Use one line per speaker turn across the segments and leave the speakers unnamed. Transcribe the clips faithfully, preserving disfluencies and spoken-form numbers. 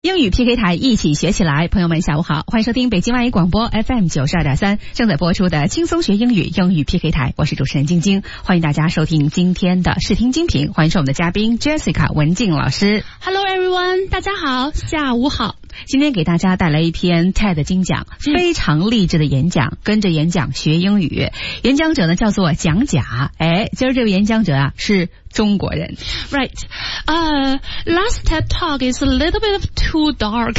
英语 P K 台一起学起来，朋友们下午好，欢迎收听北京外语广播 F M 九十二点三正在播出的轻松学英语英语 P K 台，我是主持人晶晶，欢迎大家收听今天的视听精品，欢迎是我们的嘉宾 Jessica 文静老师。
Hello everyone， 大家好，下午好。
今天给大家带来一篇 T E D 金讲，非常励志的演讲，跟着演讲学英语。演讲者呢叫做蒋甲，哎，今儿这位演讲者啊是中国人。
Right. Uh, last TED Talk is a little bit of too dark.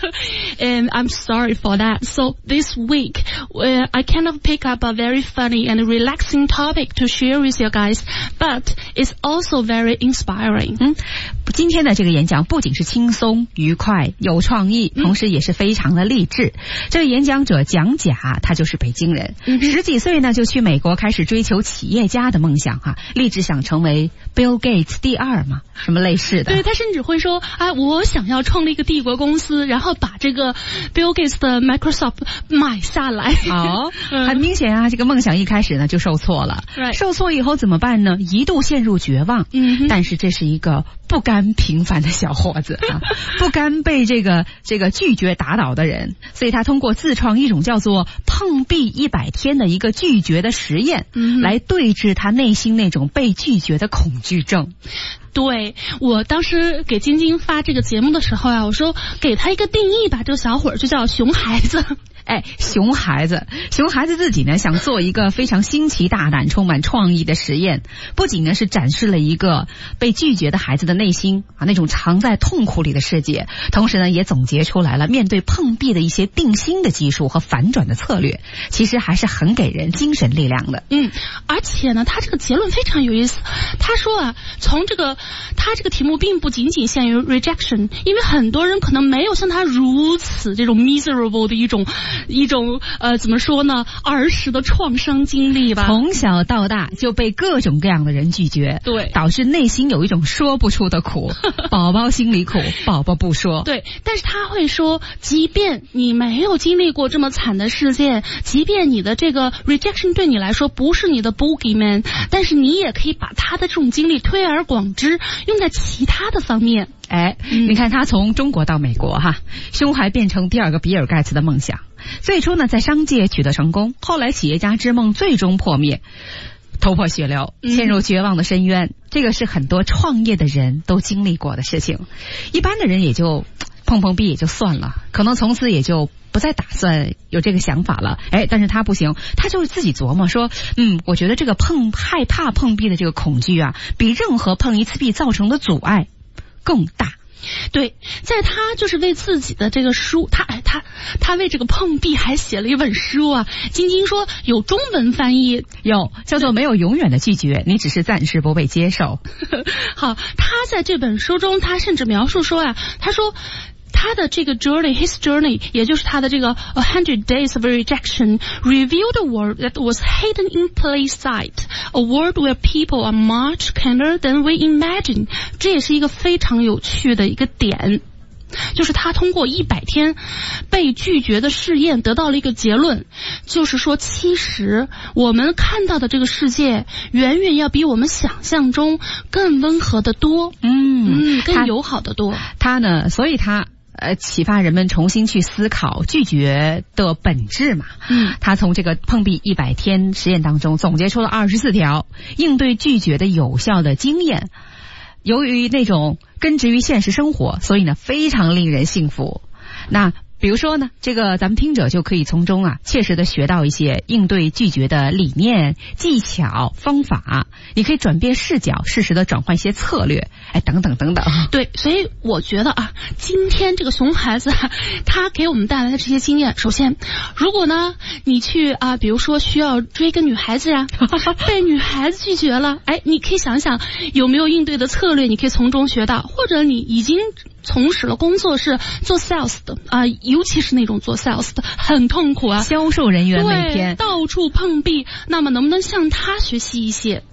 And I'm sorry for that. So this week, uh, I kind of pick up a very funny and relaxing topic to share with you guys. But it's also very inspiring.
嗯，今天的这个演讲不仅是轻松、愉快、有创意，同时也是非常的励志。这位演讲者蒋甲，他就是北京人，十几岁呢就去美国开始追求企业家的梦想哈、啊，立志想成为 Bill Gates 第二嘛，什么类似的。
对，他甚至会说，哎，我想要创立一个帝国公司，然后把这个 Bill Gates 的 Microsoft 买下来。
好，很明显啊，这个梦想一开始呢就受挫了。
Right.
受挫以后怎么办呢？一度陷入绝望。嗯，但是这是一个不甘平凡的小伙子啊，不甘被这个这个拒绝打倒的人，所以他通过自创一种叫做碰壁一百天的一个拒绝的实验，嗯，来对治他内心那种被拒绝的恐惧症。
对，我当时给晶晶发这个节目的时候啊，我说给他一个定义吧，这个小伙儿就叫熊孩子。
哎，熊孩子，熊孩子自己呢想做一个非常新奇大胆、充满创意的实验，不仅呢是展示了一个被拒绝的孩子的内心啊，那种藏在痛苦里的世界，同时呢也总结出来了面对碰壁的一些定心的技术和反转的策略，其实还是很给人精神力量的。
嗯，而且呢，他这个结论非常有意思。他说啊，从这个他这个题目并不仅仅限于 rejection， 因为很多人可能没有像他如此这种 miserable 的一种。一种呃怎么说呢，儿时的创伤经历吧，
从小到大就被各种各样的人拒绝，
对，
导致内心有一种说不出的苦，宝宝心里苦，宝宝不说。
对，但是他会说，即便你没有经历过这么惨的事件，即便你的这个 rejection 对你来说不是你的 boogeyman， 但是你也可以把他的这种经历推而广之，用在其他的方面。
哎，你看他从中国到美国哈，胸怀变成第二个比尔盖茨的梦想。最初呢在商界取得成功，后来企业家之梦最终破灭，头破血流，陷入绝望的深渊、嗯、这个是很多创业的人都经历过的事情。一般的人也就碰碰壁也就算了，可能从此也就不再打算有这个想法了。哎，但是他不行，他就是自己琢磨说，嗯，我觉得这个碰害怕碰壁的这个恐惧啊，比任何碰一次壁造成的阻碍更大。
对，在他就是为自己的这个书，他哎他他为这个碰壁还写了一本书啊。晶晶说有中文翻译，
有叫做没有永远的拒绝，你只是暂时不被接受。
好，他在这本书中，他甚至描述说啊，他说。他的这个 journey, his journey, 也就是他的这个 a hundred days of rejection, revealed a world that was hidden in plain sight, a world where people are much kinder than we imagine. 这也是一个非常有趣的一个点，就是他通过一百天被拒绝的试验得到了一个结论，就是说其实我们看到的这个世界远远要比我们想象中更温和的多，嗯嗯，更友好的多。
他呢，所以他呃，启发人们重新去思考拒绝的本质嘛。嗯，他从这个碰壁一百天实验当中总结出了二十四条应对拒绝的有效的经验。由于那种根植于现实生活，所以呢非常令人信服。那比如说呢，这个咱们听者就可以从中啊切实的学到一些应对拒绝的理念、技巧、方法，你可以转变视角，适时的转换一些策略，哎，等等等等。
对，所以我觉得啊，今天这个熊孩子啊，他给我们带来的这些经验，首先，如果呢你去啊，比如说需要追一个女孩子呀、啊，被女孩子拒绝了，哎，你可以想想有没有应对的策略，你可以从中学到，或者你已经从事了工作是做 sales 的啊、呃，尤其是那种做 sales 的很痛苦啊，
销售人员每天
到处碰壁，那么能不能向他学习一些？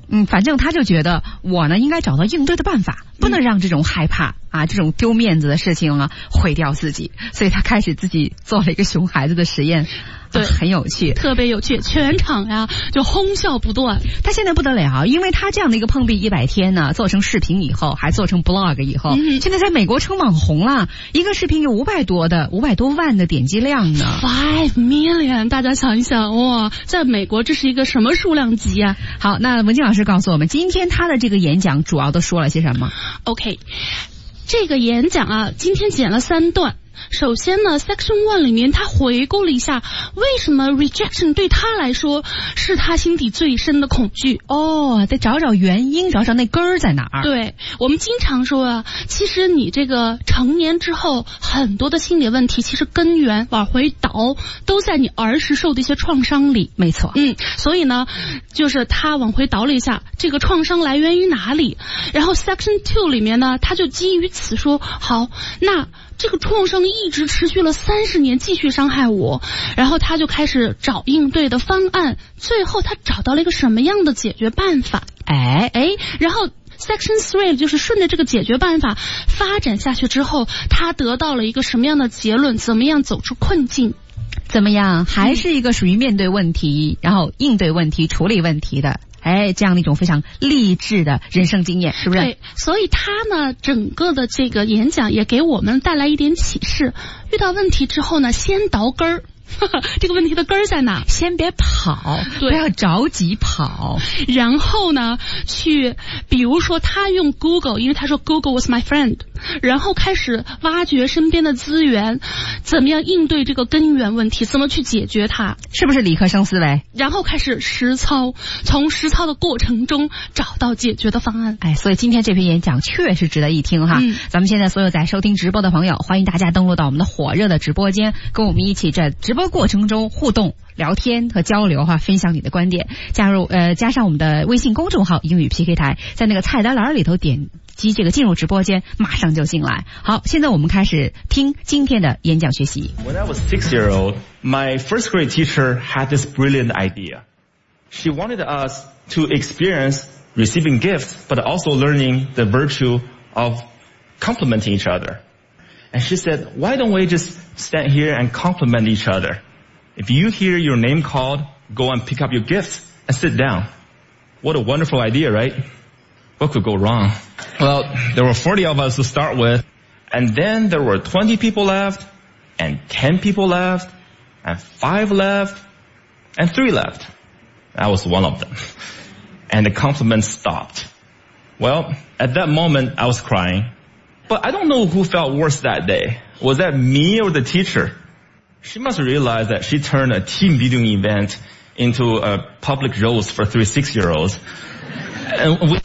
嗯，反正他就觉得我呢应该找到应对的办法，不能让这种害怕啊、这种丢面子的事情啊毁掉自己，所以他开始自己做了一个熊孩子的实验。对、啊，很有趣，
特别有趣，全场呀就哄笑不断。
他现在不得了，因为他这样的一个碰壁一百天呢，做成视频以后，还做成 blog 以后，嗯、现在在美国成网红了，一个视频有五百多的五百多万的点击量呢
，five million， 大家想一想，哇，在美国这是一个什么数量级啊？
好，那文静老师告诉我们，今天他的这个演讲主要都说了些什么
？OK， 这个演讲啊，今天剪了三段。首先呢 Section One 里面他回顾了一下为什么 rejection 对他来说是他心底最深的恐惧。
哦，得找找原因，找找那根儿在哪儿。
对，我们经常说啊，其实你这个成年之后很多的心理问题其实根源往回倒都在你儿时受的一些创伤里。
没错。
嗯，所以呢就是他往回倒了一下这个创伤来源于哪里，然后 Section Two 里面呢他就基于此说，好，那这个创伤一直持续了三十年，继续伤害我，然后他就开始找应对的方案，最后他找到了一个什么样的解决办法？
哎
哎，然后 Section Three 就是顺着这个解决办法发展下去之后，他得到了一个什么样的结论？怎么样走出困境？
怎么样？还是一个属于面对问题，嗯、然后应对问题、处理问题的。哎，这样的一种非常励志的人生经验，是不是？
对，所以他呢，整个的这个演讲也给我们带来一点启示。遇到问题之后呢，先倒根儿。这个问题的根儿在哪？
先别跑，不要着急跑。
然后呢，去比如说他用 Google， 因为他说 Google was my friend， 然后开始挖掘身边的资源，怎么样应对这个根源问题，怎么去解决它，
是不是理科生思维？
然后开始实操，从实操的过程中找到解决的方案。
哎，所以今天这篇演讲确实值得一听哈。嗯、咱们现在所有在收听直播的朋友，欢迎大家登录到我们的火热的直播间，跟我们一起在直播过程中互动、聊天和交流哈，分享你的观点。加入呃，加上我们的微信公众号英语 P K 台，在那个菜单栏里头点击这个进入直播间，马上就进来。好，现在我们开始听今天的演讲学习。
When I was six years old, my first grade teacher had this brilliant idea. She wanted us to experience receiving gifts, but also learning the virtue of complimenting each other. And she said, why don't we just stand here and compliment each other? If you hear your name called, go and pick up your gifts and sit down. What a wonderful idea, right? What could go wrong? Well, there were forty of us to start with, and then there were twenty people left, and ten people left, and five left, and three left. I was one of them. And the compliments stopped. Well, at that moment, I was crying. But I don't know who felt worse that day. Was that me or the teacher? She must realize that she turned a team building event into a public roast for three six-year-olds. And we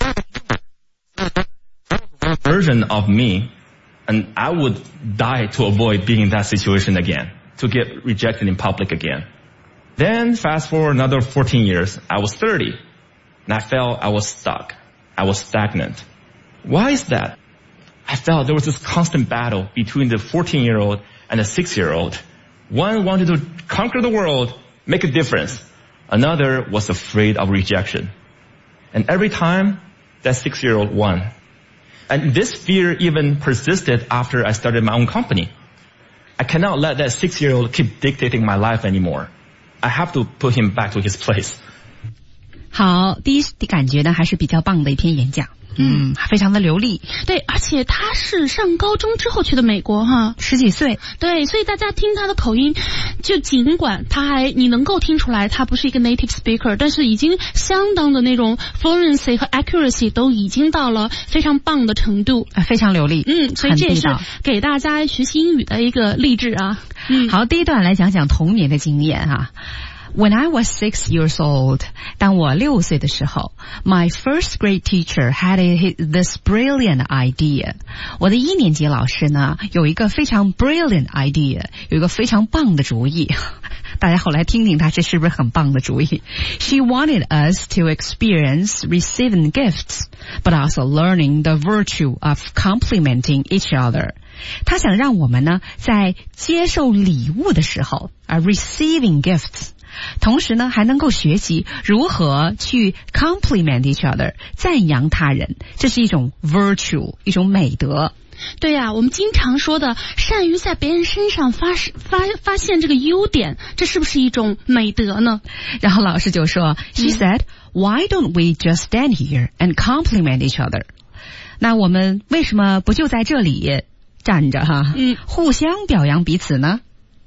version of me, and I would die to avoid being in that situation again, to get rejected in public again. Then fast forward another fourteen years, I was thirty, and I felt I was stuck. I was stagnant. Why is that? I felt there was this constant battle between the fourteen-year-old and the six-year-old. One wanted to conquer the world, make a difference. Another was afraid of rejection. And every time, that six-year-old won. And this fear even persisted after I started my own company. I cannot let that six-year-old keep dictating my life anymore. I have to put him back to his place.
好，第一感觉呢还是比较棒的一篇演讲。嗯，非常的流利。
对，而且他是上高中之后去的美国哈，
十几岁。
对，所以大家听他的口音，就尽管他还你能够听出来他不是一个 native speaker， 但是已经相当的那种 fluency 和 accuracy 都已经到了非常棒的程度，
啊，非常流利。
嗯，所以这也是给大家学习英语的一个励志啊。嗯，
好，第一段来讲讲童年的经验哈。When I was six years old, 当我六岁的时候 my first grade teacher had a, this brilliant idea. 我的一年级老师呢，有一个非常 brilliant idea, 有一个非常棒的主意。大家后来听听他这是不是很棒的主意。She wanted us to experience receiving gifts, but also learning the virtue of complimenting each other. 他想让我们呢，在接受礼物的时候啊 receiving gifts, 同时呢还能够学习如何去 compliment each other， 赞扬他人，这是一种 virtue， 一种美德。
对呀、啊，我们经常说的善于在别人身上发发发现这个优点，这是不是一种美德呢？
然后老师就说、嗯、She said, Why don't we just stand here and compliment each other？ 那我们为什么不就在这里站着哈，嗯，互相表扬彼此呢？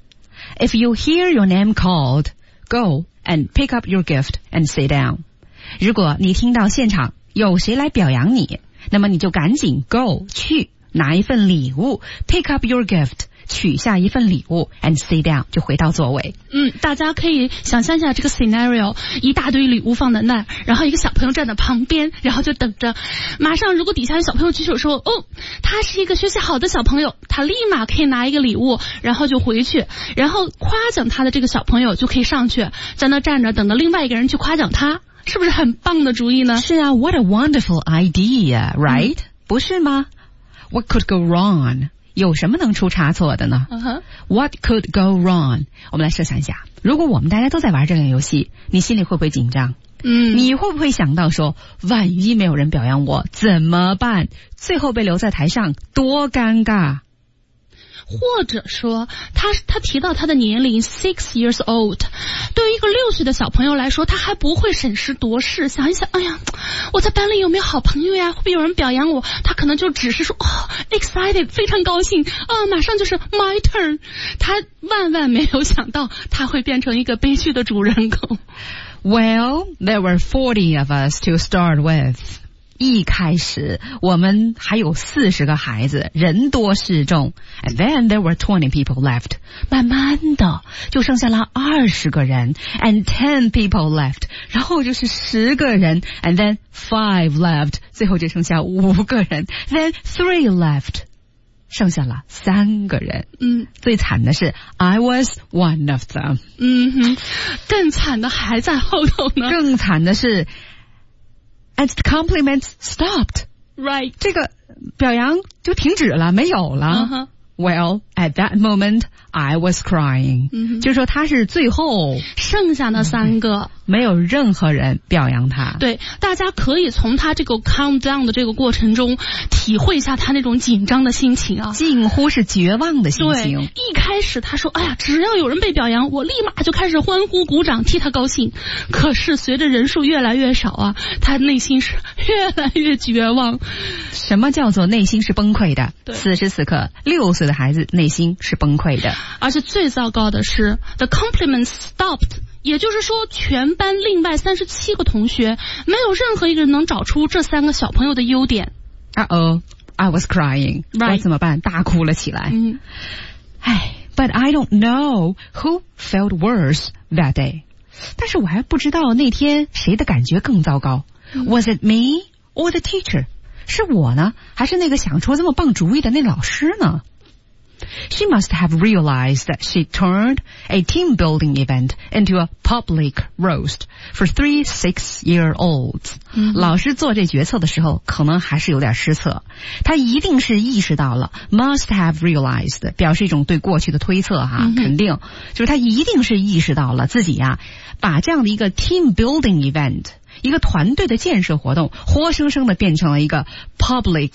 If you hear your name called, go and pick up your gift and sit down。 如果你听到现场有谁来表扬你，那么你就赶紧 go 去拿一份礼物 pick up your gift， 取下一份礼物 and sit down， 就回到座位。
嗯，大家可以想象一下这个 scenario， 一大堆礼物放在那儿，然后一个小朋友站在旁边，然后就等着，马上如果底下有小朋友举手说哦，他是一个学习好的小朋友，他立马可以拿一个礼物，然后就回去，然后夸奖他的这个小朋友就可以上去在那站着等着另外一个人去夸奖他，是不是很棒的主意呢？
是啊， what a wonderful idea, right、嗯、不是吗？ What could go wrong？ 有什么能出差错的呢、uh-huh. What could go wrong？ 我们来设想一下，如果我们大家都在玩这个游戏，你心里会不会紧张？嗯，你会不会想到说，万一没有人表扬我怎么办？最后被留在台上多尴尬。
或者说他他提到他的年龄 six years old， 对于一个六岁的小朋友来说，他还不会审时度势，想一想，哎呀，我在班里有没有好朋友呀？会不会有人表扬我？他可能就只是说哦 excited， 非常高兴啊，马上就是 my turn。 他万万没有想到他会变成一个悲剧的主人公。
Well, there were forty of us to start with。一开始我们还有四十个孩子，人多势众。 And then there were twenty people left。 慢慢的就剩下了二十个人。 And ten people left。 然后就是十个人。 And then five left。 最后就剩下五个人。 Then three left。 剩下了三个人。嗯，最惨的是 I was one of them。
嗯哼，更惨的还在后头呢。
更惨的是And the compliments stopped.
Right.
这个表扬就停止了，没有了。Uh-huh. Well, at that moment, I was crying. 嗯、就是说他是最后
剩下的三个，
没有任何人表扬他。
对，大家可以从他这个 calm down 的这个过程中体会一下他那种紧张的心情啊，
近乎是绝望的心情。
对，一开始他说，哎呀，只要有人被表扬，我立马就开始欢呼鼓掌，替他高兴。可是随着人数越来越少啊，他内心是越来越绝望。
什么叫做内心是崩溃的？此时此刻，六岁的孩子内心是崩溃的。
而且最糟糕的是 the compliments stopped， 也就是说全班另外三十七个同学没有任何一个人能找出这三个小朋友的优点。
Uh oh, I was crying、right. 我怎么办？大哭了起来。嗯，唉 But I don't know who felt worse that day。 但是我还不知道那天谁的感觉更糟糕。嗯、Was it me or the teacher？ 是我呢，还是那个想出这么棒主意的那老师呢？She must have realized that she turned a team-building event into a public roast for three six-year-olds、嗯、老师做这决策的时候可能还是有点失策，他一定是意识到了 must have realized 表示一种对过去的推测哈、嗯、肯定就是他一定是意识到了自己呀、啊、把这样的一个 team-building event 一个团队的建设活动活生生的变成了一个 public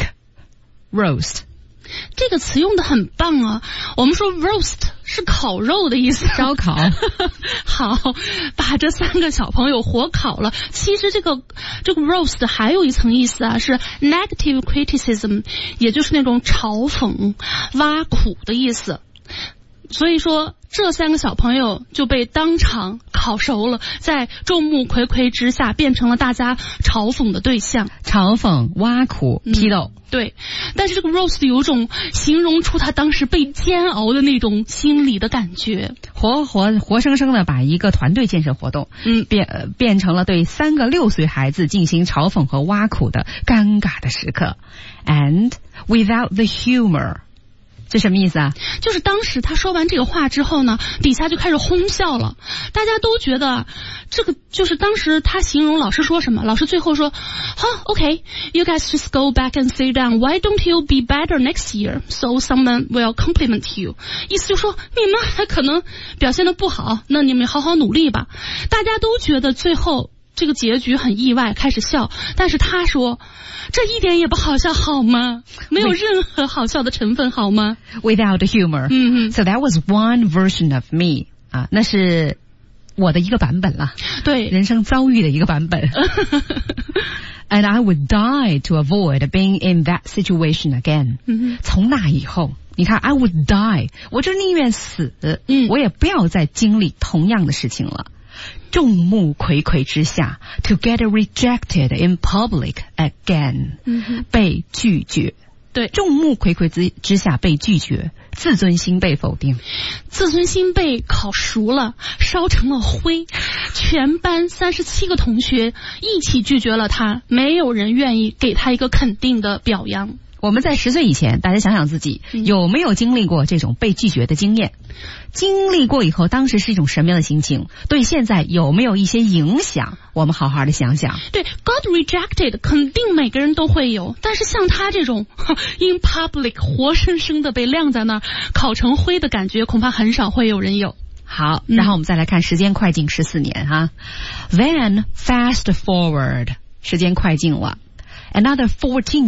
roast。
这个词用的很棒啊！我们说 roast 是烤肉的意思，
烧烤。
好，把这三个小朋友火烤了。其实这个这个 roast 还有一层意思啊，是 negative criticism， 也就是那种嘲讽、挖苦的意思。所以说这三个小朋友就被当场烤熟了，在众目睽睽之下变成了大家嘲讽的对象，
嘲讽、挖苦、批斗、
嗯、对。但是这个 roast 有种形容出他当时被煎熬的那种心理的感觉，
活活活生生的把一个团队建设活动嗯变、呃、变成了对三个六岁孩子进行嘲讽和挖苦的尴尬的时刻。 And without the humor 这什么意思啊？
就是当时他说完这个话之后呢，底下就开始哄笑了，大家都觉得这个就是当时他形容老师说什么，老师最后说，好 ，OK, you guys just go back and sit down. Why don't you be better next year? So someone will compliment you. 意思就说你们还可能表现得不好，那你们好好努力吧。大家都觉得最后这个结局很意外，开始笑，但是他说这一点也不好笑好吗？没有任何好笑的成分好吗？
Without humor.
嗯嗯
So that was one version of me. 啊，那是我的一个版本了，
对，
人生遭遇的一个版本。And I would die to avoid being in that situation again.
嗯
从那以后，你看 I would die， 我就宁愿死，
嗯
我也不要再经历同样的事情了。众目睽睽之下 to get rejected in public again，
嗯
被拒绝。
对，
众目睽睽之之下被拒绝，自尊心被否定，
自尊心被烤熟了，烧成了灰，全班三十七个同学一起拒绝了他，没有人愿意给他一个肯定的表扬。
我们在十岁以前，大家想想自己有没有经历过这种被拒绝的经验？经历过以后，当时是一种什么样的心情？对现在有没有一些影响？我们好好的想想。
对 ，got rejected 肯定每个人都会有，但是像他这种 in public 活生生的被晾在那儿烤成灰的感觉，恐怕很少会有人有。
好，然后我们再来看时间快进十四年哈。Then fast forward， 时间快进了 ，another fourteen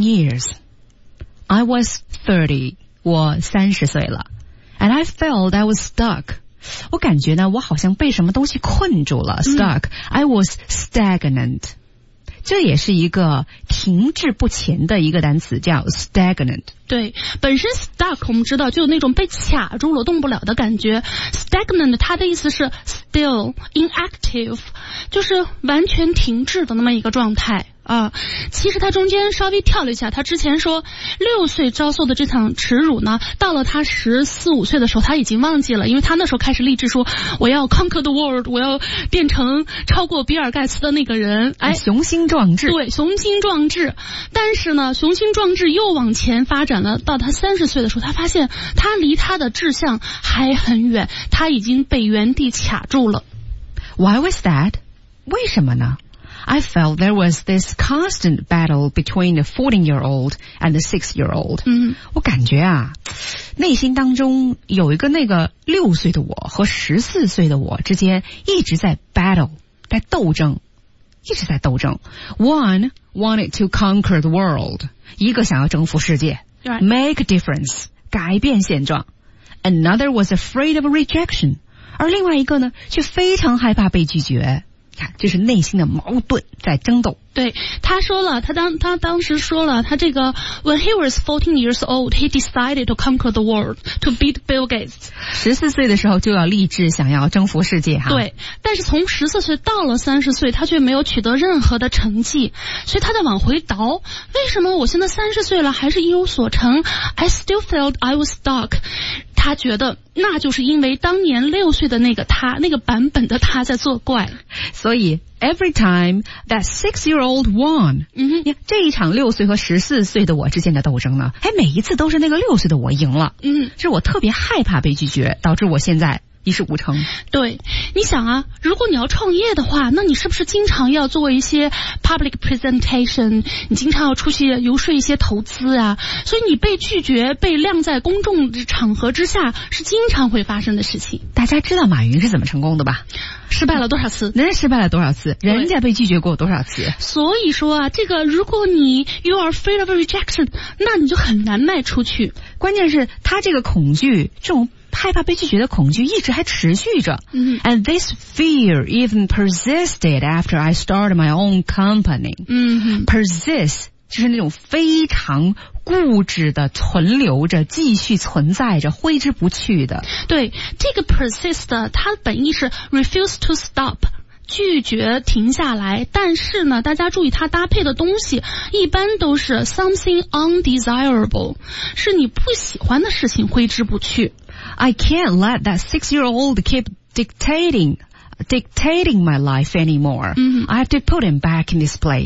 years。I was thirty， 我三十岁了 ，and I felt I was stuck。我感觉呢，我好像被什么东西困住了 ，stuck。I was stagnant。这也是一个停滞不前的一个单词，叫 stagnant。
对，本身 stuck 我们知道就有那种被卡住了动不了的感觉 ，stagnant 它的意思是 still inactive， 就是完全停滞的那么一个状态。啊，其实他中间稍微跳了一下，他之前说六岁遭受的这场耻辱呢，到了他十四五岁的时候他已经忘记了，因为他那时候开始立志说我要 conquer the world， 我要变成超过比尔盖茨的那个人，哎，
雄心壮志。
对，雄心壮志。但是呢，雄心壮志又往前发展了，到他三十岁的时候，他发现他离他的志向还很远，他已经被原地卡住了。
Why was that？ 为什么呢？I felt there was this constant battle between the fourteen-year-old and the six-year-old.
嗯，
我感觉啊，内心当中有一个那个六岁的我和十四岁的我之间一直在 battle， 在斗争，一直在斗争。One wanted to conquer the world， 一个想要征服世界
Right.
，make a difference， 改变现状。Another was afraid of rejection， 而另外一个呢，却非常害怕被拒绝。看，这是内心的矛盾在争斗。
对，他说了，他当他当时说了，他这个 When he was fourteen years old, he decided to conquer the world, to beat Bill Gates。
十四岁的时候就要立志想要征服世界哈。
对，但是从十四岁到了三十岁，他却没有取得任何的成绩，所以他在往回倒。为什么我现在三十岁了还是一无所成 ？I still felt I was stuck。他觉得那就是因为当年六岁的那个他，那个版本的他在作怪。
所以 every time that six-year-old won，
嗯哼，
这一场六岁和十四岁的我之间的斗争呢，哎，每一次都是那个六岁的我赢了。
嗯，
是我特别害怕被拒绝，导致我现在一事无成。
对，你想啊，如果你要创业的话，那你是不是经常要做一些 public presentation， 你经常要出去游说一些投资啊？所以你被拒绝、被晾在公众场合之下，是经常会发生的事情。
大家知道马云是怎么成功的吧？
失败了多少次？
人家失败了多少次？人家被拒绝过多少次？
所以说啊，这个如果你 you are afraid of rejection， 那你就很难迈出去。
关键是他这个恐惧，这种害怕被拒绝的恐惧一直还持续着。
嗯
And this fear even persisted after I started my own company.
嗯
Persist 就是那种非常固执的存留着，继续存在着，挥之不去的。
对，这个 persist 它本意是 refuse to stop， 拒绝停下来，但是呢，大家注意它搭配的东西一般都是 something undesirable， 是你不喜欢的事情挥之不去。
I can't let that six-year-old keep dictating, dictating my life anymore.
Mhm.
I have to put him back in this place.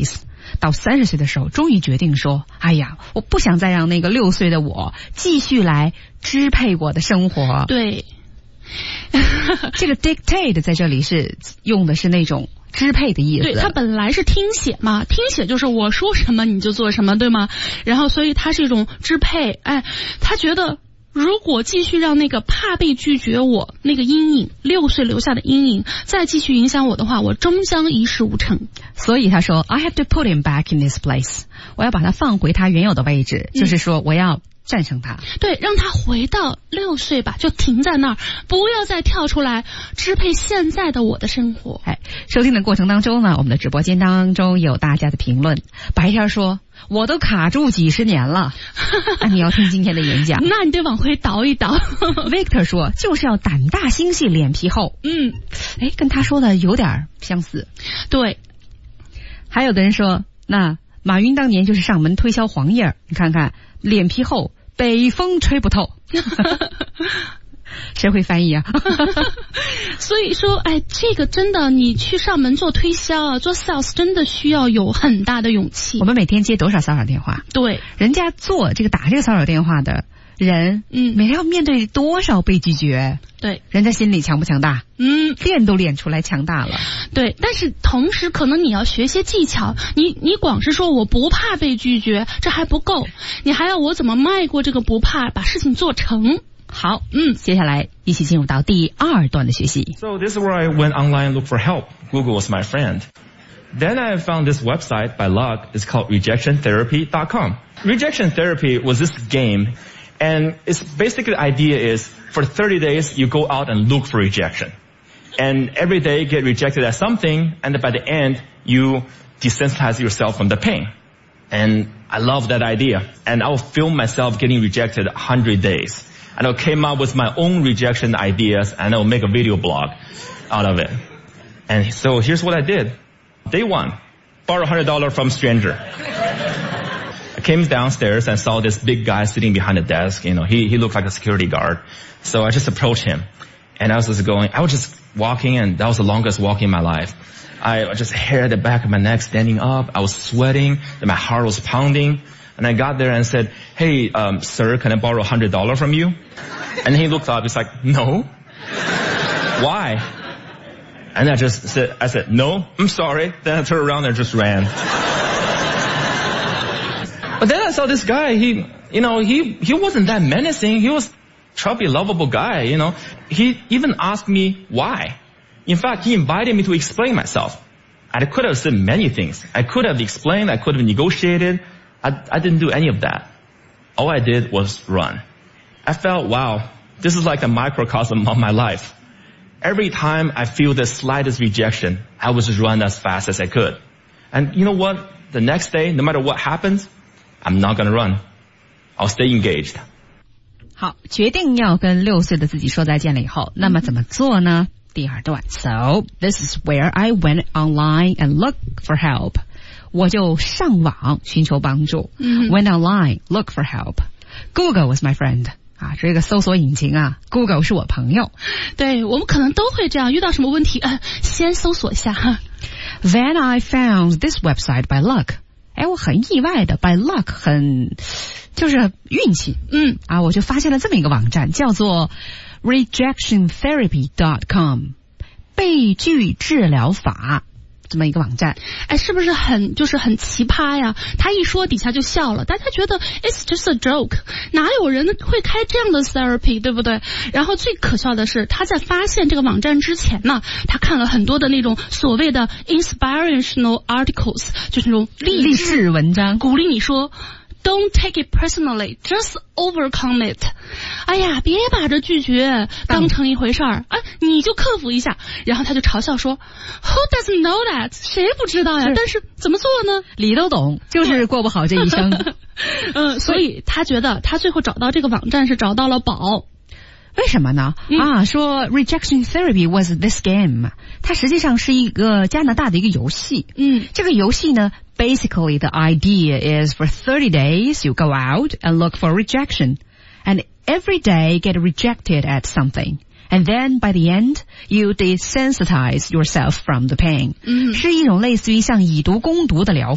到三十岁的时候，终于决定说：“哎呀，我不想再让那个六岁的我继续来支配我的生活。”
对，
这个 dictate 在这里是用的是那种支配的意思。
对，它本来是听写嘛，听写就是我说什么你就做什么，对吗？然后所以它是一种支配。哎，他觉得如果继续让那个怕被拒绝我那个阴影，六岁留下的阴影再继续影响我的话，我终将一事无成。
所以他说 I have to put him back in this place， 我要把他放回他原有的位置，嗯、就是说我要战胜他。
对，让他回到六岁吧，就停在那儿，不要再跳出来支配现在的我的生活。
哎，收听的过程当中呢，我们的直播间当中有大家的评论。白天说我都卡住几十年了，啊，你要听今天的演讲，
那你得往回倒一倒。
Victor 说就是要胆大心细脸皮厚。
嗯，
哎，跟他说的有点相似。
对，
还有的人说那马云当年就是上门推销黄页，你看看脸皮厚，北风吹不透。谁会翻译啊？
所以说，哎，这个真的，你去上门做推销啊，做 sales 真的需要有很大的勇气。
我们每天接多少骚扰电话？
对，
人家做这个打这个骚扰电话的人，嗯，每天要面对多少被拒绝？
对，
人家心里强不强大？嗯，练都练出来强大了。
对，但是同时可能你要学些技巧，你你光是说我不怕被拒绝，这还不够，你还要我怎么迈过这个不怕，把事情做成。
好，嗯，接下来一起进入到第二段的学习。
So this is where I went online and looked for help. Google was my friend. Then I found this website by luck. It's called rejection therapy dot com. Rejection therapy was this game, and its basic idea is for thirty days you go out and look for rejection. And every day get rejected at something, and by the end you desensitize yourself from the pain. And I love that idea. And I will film myself getting rejected one hundred days.And I came up with my own rejection ideas, and I'll make a video blog out of it. And so here's what I did. Day one, borrow one hundred dollars from stranger. I came downstairs and saw this big guy sitting behind the desk. You know, he, he looked like a security guard. So I just approached him. And I was just going, I was just walking, and that was the longest walk in my life. I just hair at the back of my neck standing up. I was sweating, and my heart was pounding.And I got there and said, hey, um, sir, can I borrow one hundred dollars from you? And he looked up, he's like, no. Why? And I just said, I said, no, I'm sorry. Then I turned around and just ran. But then I saw this guy, he, you know, he, he wasn't that menacing. He was chubby, lovable guy, you know. He even asked me why. In fact, he invited me to explain myself. I could have said many things. I could have explained, I could have negotiated.I, I didn't do any of that. All I did was run. I felt, wow, this is like a microcosm of my life. Every time I feel the slightest rejection, I would just run as fast as I could. And you know what? The next day, no matter what happens, I'm not going to run. I'll stay engaged.
好，决定要跟六岁的自己说再见了以后，那么怎么做呢？第二段 So, this is where I went online and looked for help.我就上网寻求帮助。Mm-hmm. Went online, look for help. Google was my friend. 啊，这个搜索引擎啊 ，Google 是我朋友。
对，我们可能都会这样，遇到什么问题，呃，先搜索一下哈。
Then I found this website by luck. 哎，我很意外的 by luck 很就是运气。嗯，啊，我就发现了这么一个网站，叫做 rejection therapy dot com. 被拒治疗法。这么一个网站，
哎，是不是很就是很奇葩呀？他一说底下就笑了，大家觉得 it's just a joke， 哪有人会开这样的 therapy， 对不对？然后最可笑的是，他在发现这个网站之前呢，他看了很多的那种所谓的 inspirational articles， 就是那种励志
文章，
鼓励你说。Don't take it personally, just overcome it. 哎呀，别把这拒绝当成一回事儿，啊，你就克服一下。然后他就嘲笑说 ，Who doesn't know that？ 谁不知道呀？但是怎么做呢？
理都懂，就是过不好这一生。
嗯，所以他觉得他最后找到这个网站是找到了宝。
为什么呢？嗯、啊，说 rejection therapy was this game， 它实际上是一个加拿大的一个游戏。嗯，这个游戏呢 ，basically the idea is for thirty days you go out and look for rejection, and every day get rejected at something. And then by the end, you desensitize yourself from the pain. 嗯，是一种类似于像以毒攻毒的疗法。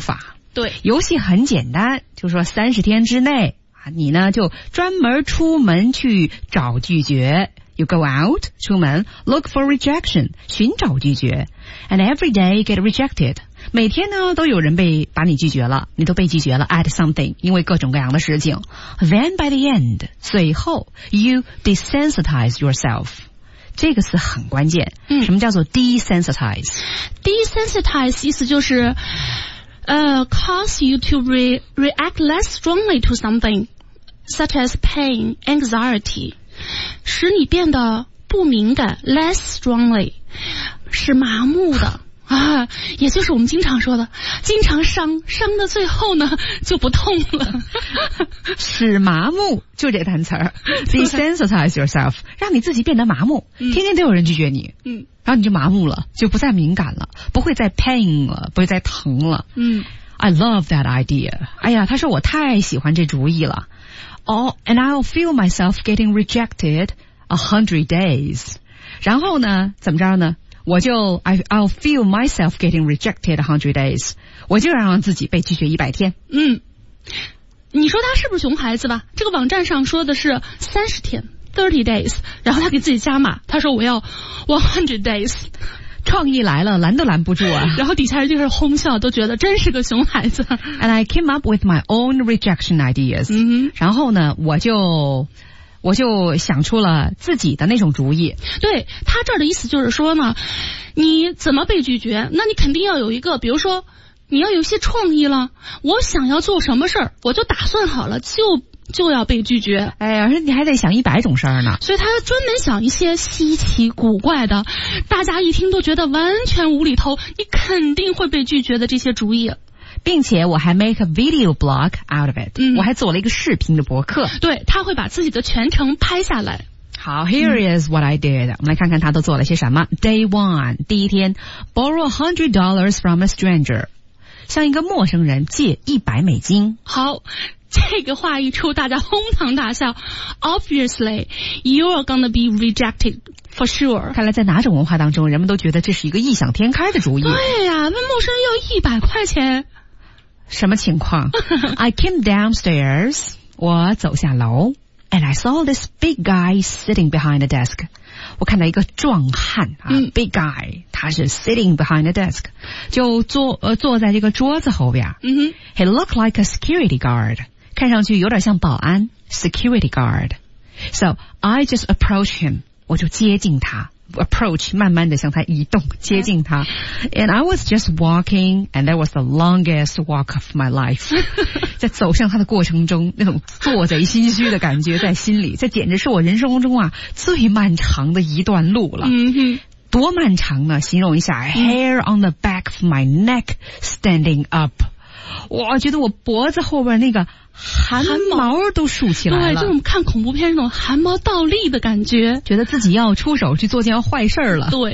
对，
游戏很简单，就说三十天之内啊，你呢就专门出门去找拒绝。You go out 出门 look for rejection 寻找拒绝 and every day get rejected 每天呢都有人被把你拒绝了，你都被拒绝了 at something 因为各种各样的事情 then by the end 最后 you desensitize yourself 这个词很关键、嗯、什么叫做 desensitize
desensitize 意思就是呃、uh, cause you to re- react less strongly to something such as pain anxiety使你变得不敏感 less strongly 是麻木的啊，也就是我们经常说的经常伤伤的最后呢就不痛了
使麻木就这单词儿desensitize yourself 让你自己变得麻木、嗯、天天都有人拒绝你嗯，然后你就麻木了就不再敏感了不会再 pain 了不会再疼了嗯 I love that idea 哎呀他说我太喜欢这主意了Oh, and I'll feel myself getting rejected a hundred days. 然后呢，怎么着呢？我就 I, I'll feel myself getting rejected a hundred days. 我就让自己被拒绝一百天。
嗯，你说他是不是熊孩子吧？这个网站上说的是三十天 thirty days， 然后他给自己加码，他说我要 one hundred days。
创意来了，拦都拦不住啊！
然后底下人就是哄笑，都觉得真是个熊孩子。
And I came up with my own rejection ideas. 嗯，然后呢，我就我就想出了自己的那种主意。
对，他这儿的意思就是说呢，你怎么被拒绝？那你肯定要有一个，比如说你要有一些创意了。我想要做什么事儿，我就打算好了，就。就要被拒绝，
哎呀，你还得想一百种事儿呢。
所以他专门想一些稀奇古怪的，大家一听都觉得完全无厘头，你肯定会被拒绝的这些主意。
并且我还 make a video blog out of it，、嗯、我还做了一个视频的博客。
对，他会把自己的全程拍下来。
好 ，Here is what I did、嗯。我们来看看他都做了些什么。Day one， 第一天 ，borrow a hundred dollars from a stranger， 向一个陌生人借一百美金。
好。这个话一出，大家哄堂大笑。Obviously, you are gonna be rejected for sure.
看来在哪种文化当中，人们都觉得这是一个异想天开的主意。
对呀、啊，问陌生人要一百块钱，
什么情况？I came downstairs， 我走下楼 ，and I saw this big guy sitting behind the desk。我看到一个壮汉啊、嗯、，big guy， 他是 sitting behind the desk， 就坐呃坐在这个桌子后边。嗯哼 ，He looked like a security guard。看上去有点像保安 security guard. So I just approached him. 我就接近他 approach 慢慢的向他移动接近他 And I was just walking and that was the longest walk of my life. 在走向他的过程中那种做贼心虚的感觉在心里，这简直是我人生中啊最漫长的一段路了。嗯哼，多漫长呢？形容一下 Hair on the back of my neck standing up. 我觉得我脖子后边那个汗毛都竖起来了，
对，就我们看恐怖片那种汗毛倒立的感觉，
觉得自己要出手去做件坏事了。
对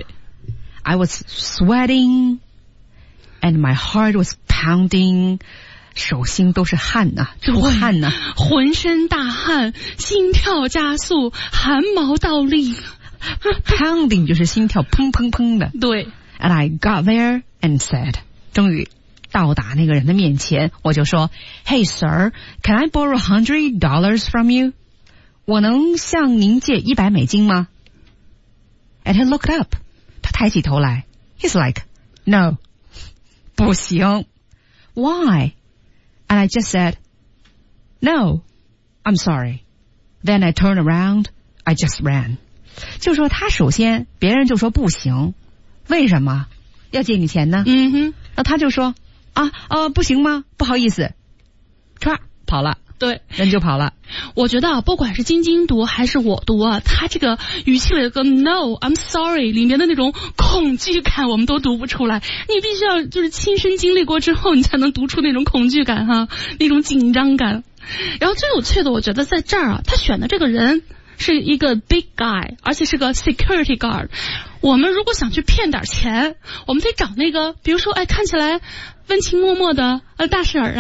I was sweating and my heart was pounding， 手心都是汗呐、啊，出汗呐、啊，
浑身大汗，心跳加速，汗毛倒立。
Pounding 就是心跳砰砰砰的。
对
And I got there and said， 终于到达那个人的面前，我就说 Hey sir, can I borrow a hundred dollars from you？ 我能向您借一百美金吗？ And he looked up， 他抬起头来 He's like No， 不行 Why？ And I just said No, I'm sorry. Then I turned around, I just ran。 就说他首先别人就说不行，为什么要借你钱呢？嗯哼，那他就说啊呃不行吗？不好意思，唰跑了，
对，
人就跑了。
我觉得啊，不管是晶晶读还是我读啊，他这个语气里有个 No, I'm sorry 里面的那种恐惧感，我们都读不出来。你必须要就是亲身经历过之后，你才能读出那种恐惧感哈，那种紧张感。然后最有趣的，我觉得在这儿啊，他选的这个人是一个 big guy， 而且是个 security guard。我们如果想去骗点钱，我们得找那个，比如说，哎，看起来温情脉脉的呃大婶儿啊，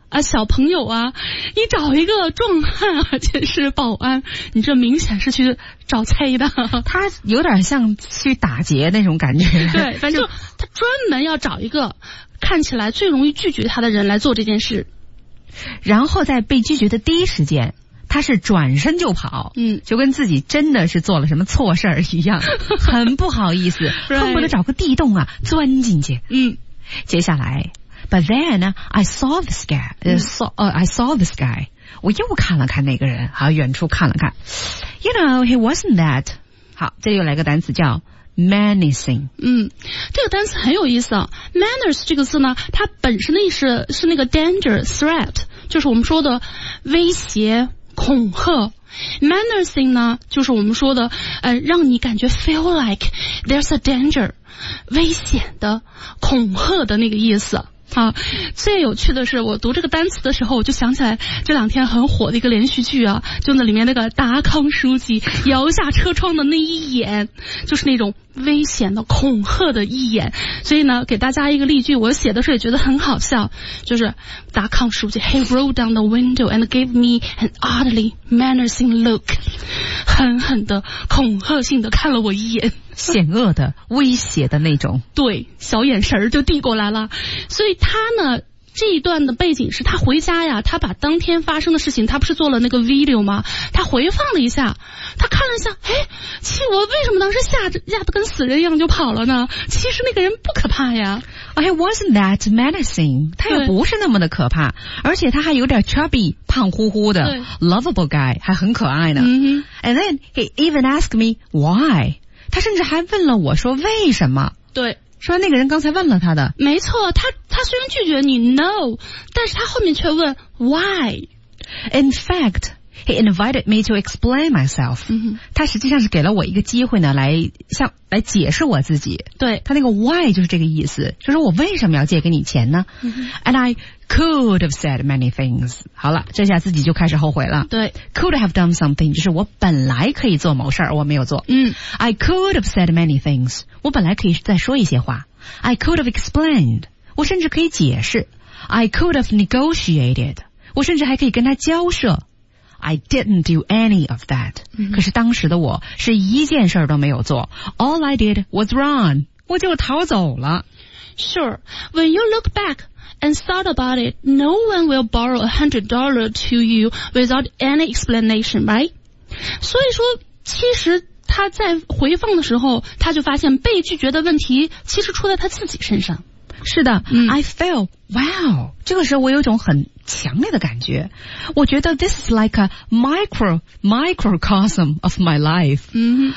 啊，小朋友啊，你找一个壮汉，而且是保安，你这明显是去找菜的。
他有点像去打劫那种感觉。
对，反正他专门要找一个看起来最容易拒绝他的人来做这件事。
然后在被拒绝的第一时间，他是转身就跑，嗯，就跟自己真的是做了什么错事儿一样，很不好意思，恨不得找个地洞啊钻进去。嗯，接下来。But then I saw this guy. Uh, saw, uh, I saw this guy. 我又看了看那个人，好，远处看了看。You know, he wasn't that. 好，这里又来个单词叫 menacing。
嗯，这个单词很有意思啊。Manners 这个字呢，它本身的意思是那个 danger, threat， 就是我们说的威胁、恐吓。Menacing 呢，就是我们说的，呃，让你感觉 feel like there's a danger， 危险的、恐吓的那个意思。啊，最有趣的是，我读这个单词的时候，我就想起来这两天很火的一个连续剧啊，就那里面那个达康书记摇下车窗的那一眼，就是那种危险的、恐吓的一眼。所以呢，给大家一个例句，我写的时候也觉得很好笑，就是达康书记 ，He rolled down the window and gave me an oddly menacing look， 狠狠的、恐吓性的看了我一眼。
险恶的、威胁的那种，
对，小眼神儿就递过来了。所以他呢，这一段的背景是他回家呀，他把当天发生的事情，他不是做了那个 video 吗？他回放了一下，他看了一下，哎，其实我为什么当时吓着吓得跟死人一样就跑了呢？其实那个人不可怕呀。
I wasn't that menacing， 他也不是那么的可怕，而且他还有点 chubby， 胖乎乎的 ，lovable guy， 还很可爱呢。Mm-hmm. And then he even asked me why。他甚至还问了我说为什么？
对，
说那个人刚才问了他的。
没错，他他虽然拒绝你 no， 但是他后面却问 why。
In fact, he invited me to explain myself。嗯、他实际上是给了我一个机会呢，来向来解释我自己。
对，
他那个 why 就是这个意思，就是我为什么要借给你钱呢？嗯、And I could have said many things。好了，这下自己就开始后悔了。
对
，could have done something， 就是我本来可以做某事儿，我没有做。嗯 ，I could have said many things， 我本来可以再说一些话。I could have explained， 我甚至可以解释。I could have negotiated， 我甚至还可以跟他交涉。I didn't do any of that， 嗯、可是当时的我是一件事儿都没有做。All I did was run， 我就逃走了。
Sure, when you look back。And thought about it, no one will borrow a hundred dollars to you without any explanation, right? 所以说，其实他在回放的时候，他就发现被拒绝的问题其实出在他自己身上。
是的、嗯、I felt wow， 这个时候我有一种很强烈的感觉，我觉得 this is like a micro microcosm of my life。嗯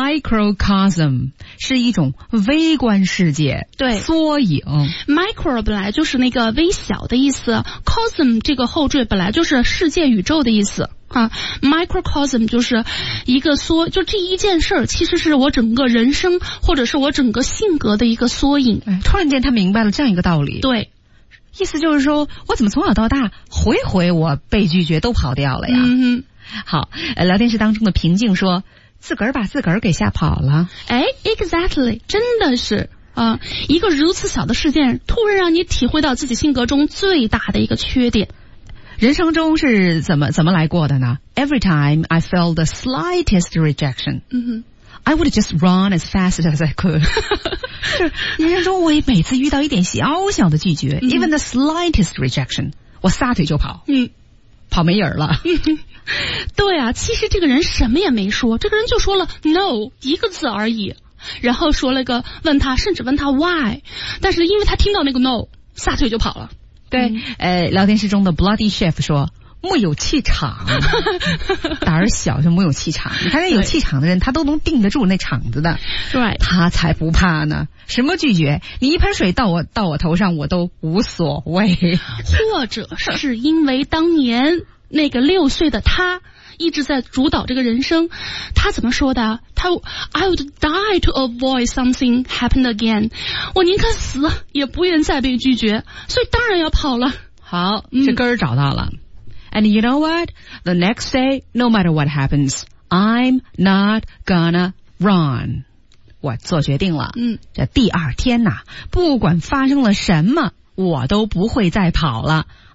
，microcosm 是一种微观世界，
对，
缩影。
micro 本来就是那个微小的意思 ，cosm 这个后缀本来就是世界宇宙的意思。啊 ，microcosm 就是一个缩，就这一件事儿，其实是我整个人生或者是我整个性格的一个缩影。
哎，突然间他明白了这样一个道理。
对，
意思就是说我怎么从小到大回回我被拒绝都跑掉了呀？嗯，好，呃，聊天室当中的平静说，自个儿把自个儿给吓跑了。
哎 ，exactly， 真的是。啊，一个如此小的事件，突然让你体会到自己性格中最大的一个缺点。
人生中是怎么怎么来过的呢 ？Every time I felt the slightest rejection, 嗯哼 I would just run as fast as I could 。就是人生中，我每次遇到一点小小的拒绝、嗯、，even the slightest rejection， 我撒腿就跑，嗯，跑没影儿了。嗯、
对啊，其实这个人什么也没说，这个人就说了 no 一个字而已，然后说了个问他，甚至问他 why， 但是因为他听到那个 no， 撒腿就跑了。
对，呃，聊天室中的 Bloody Chef 说木有气场，胆儿小就木有气场。你看那有气场的人，他都能定得住那场子的，
对，
他才不怕呢。什么拒绝？你一盆水倒我到我头上，我都无所谓。
或者是因为当年那个六岁的他一直在主导这个人生，他怎么说的？他 I would die to avoid something happen again， 我宁可死也不愿再被拒绝，所以当然要跑了。
好，这根儿找到了。And you know what? The next day, no matter what happens, I'm not gonna run. 我做决定了。嗯，这第二天呐、啊，不管发生了什么，我都不会再跑了。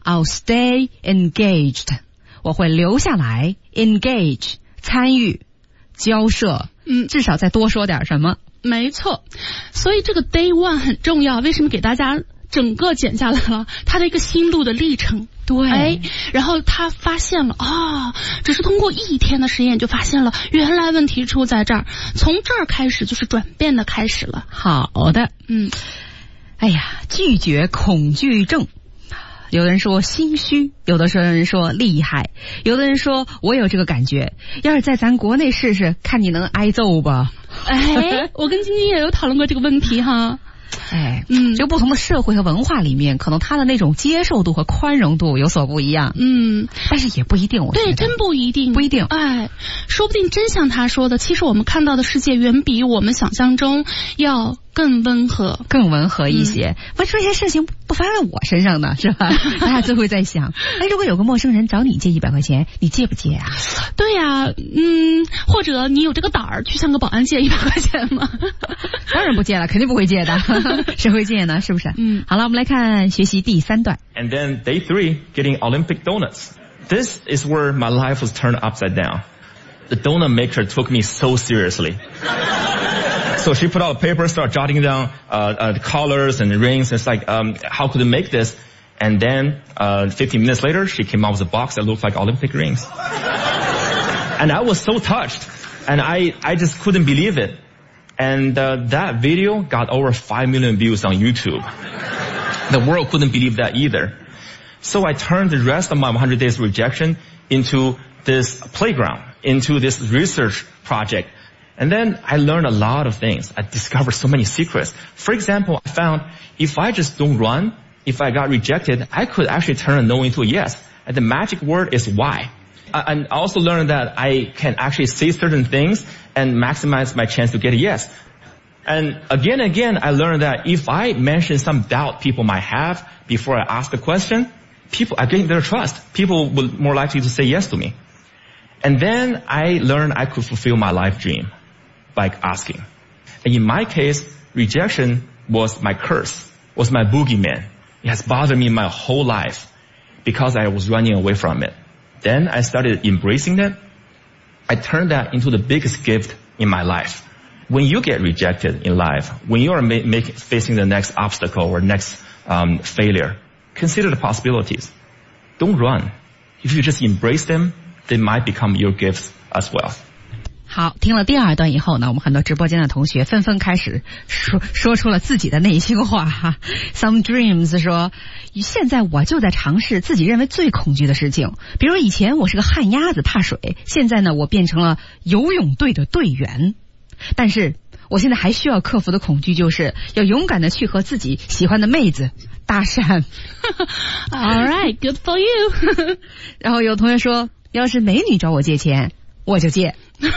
I'll stay engaged， 我会留下来 engage 参与交涉，
嗯，
至少再多说点什么。
没错，所以这个 day one 很重要。为什么给大家整个剪下来了？他的一个心路的历程。
对，
哎，然后他发现了啊、哦，只是通过一天的实验就发现了，原来问题出在这儿。从这儿开始就是转变的开始了。
好的，
嗯，
哎呀，拒绝恐惧症。有的人说心虚，有的人说厉害，有的人说我有这个感觉，要是在咱国内试试，看你能挨揍吧。
哎，我跟晶晶也有讨论过这个问题哈。
哎，
嗯，
这个不同的社会和文化里面，可能他的那种接受度和宽容度有所不一样。
嗯，
但是也不一定，我觉得
对，真不一定，
不一定。
哎，说不定真像他说的，其实我们看到的世界远比我们想象中要更温和，
更温和一些。为什么这些事情不发生在我身上呢？是吧？大家就会在想，哎，如果有个陌生人找你借一百块钱，你借不借啊？
对呀、啊，嗯，或者你有这个胆儿去向个保安借一百块钱吗？
当然不借了，肯定不会借的。谁会借呢？是不是？
嗯，
好了，我们来看学习第三段。
And then day three, getting Olympic donuts. This is where my life was turned upside down. The donut maker took me so seriously. So she put out a paper, started jotting down uh, uh, the colors and the rings. It's like, um, how could I make this? And then uh, fifteen minutes later, she came out with a box that looked like Olympic rings. And I was so touched. And I, I just couldn't believe it. And uh, that video got over five million views on YouTube. The world couldn't believe that either. So I turned the rest of my one hundred days rejection into this playground, into this research project. And then I learned a lot of things. I discovered so many secrets. For example, I found if I just don't run, if I got rejected, I could actually turn a no into a yes. And the magic word is why. And I also learned that I can actually say certain things and maximize my chance to get a yes. And again and again, I learned that if I mention some doubt people might have before I ask the question, people, I gain their trust. People will more likely to say yes to me. And then I learned I could fulfill my life dream by asking. And in my case, rejection was my curse, was my boogeyman. It has bothered me my whole life because I was running away from it. Then I started embracing it. I turned that into the biggest gift in my life. When you get rejected in life, when you are ma- make, facing the next obstacle or next um, failure, consider the possibilities. Don't run. If you just embrace them, they might become your gifts as well.
好，听了第二段以后呢，我们很多直播间的同学纷纷开始说说出了自己的内心话哈。Some Dreams 说，现在我就在尝试自己认为最恐惧的事情，比如以前我是个旱鸭子怕水，现在呢我变成了游泳队的队员，但是我现在还需要克服的恐惧就是要勇敢的去和自己喜欢的妹子搭讪。
All right, good for you 。
然后有同学说，要是美女找我借钱，我就借。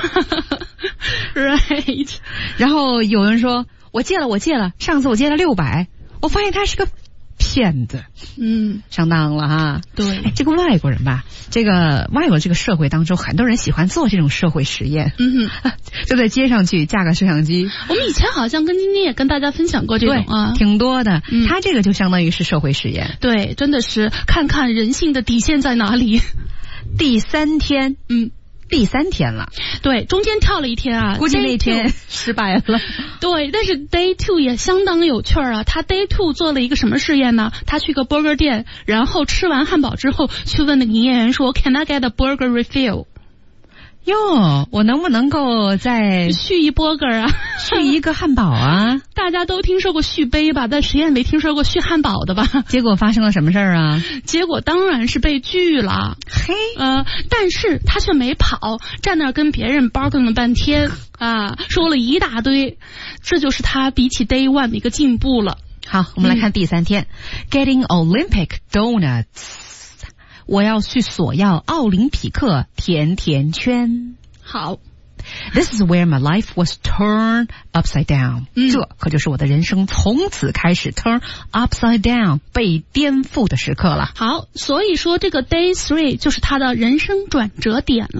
Right。
然后有人说，我借了，我借了，上次我借了六百，我发现他是个骗子，
嗯，
上当了哈。
对，
哎，这个外国人吧，这个外国这个社会当中，很多人喜欢做这种社会实验，
嗯哼，
就在街上去架个摄像机。
我们以前好像跟晶晶也跟大家分享过这种啊，
挺多的。
嗯，
他这个就相当于是社会实验，
对，真的是看看人性的底线在哪里。
第三天，
嗯。
第三天了，
对，中间跳了一天啊，
估计那天失败了。
对，但是 day two 也相当有趣儿啊。他 day two 做了一个什么试验呢？他去个 burger 店，然后吃完汉堡之后，去问那个营业员说 ，Can I get a burger refill？
哟，我能不能够再
续一 burger 啊？
续一个汉堡啊？
大家都听说过续杯吧，但谁也没听说过续汉堡的吧？
结果发生了什么事儿啊？
结果当然是被拒了。
嘿，
呃，但是他却没跑，站那儿跟别人 bargain 了半天啊，说了一大堆，这就是他比起 day one 的一个进步了。
好，我们来看第三天、嗯、，Getting Olympic donuts。我要去索要奥林匹克甜甜圈。
好
，This is where my life was turned upside down、嗯。这可就是我的人生从此开始 turn upside down 被颠覆的时刻了。
好，所以说这个 day three 就是他的人生转折点了。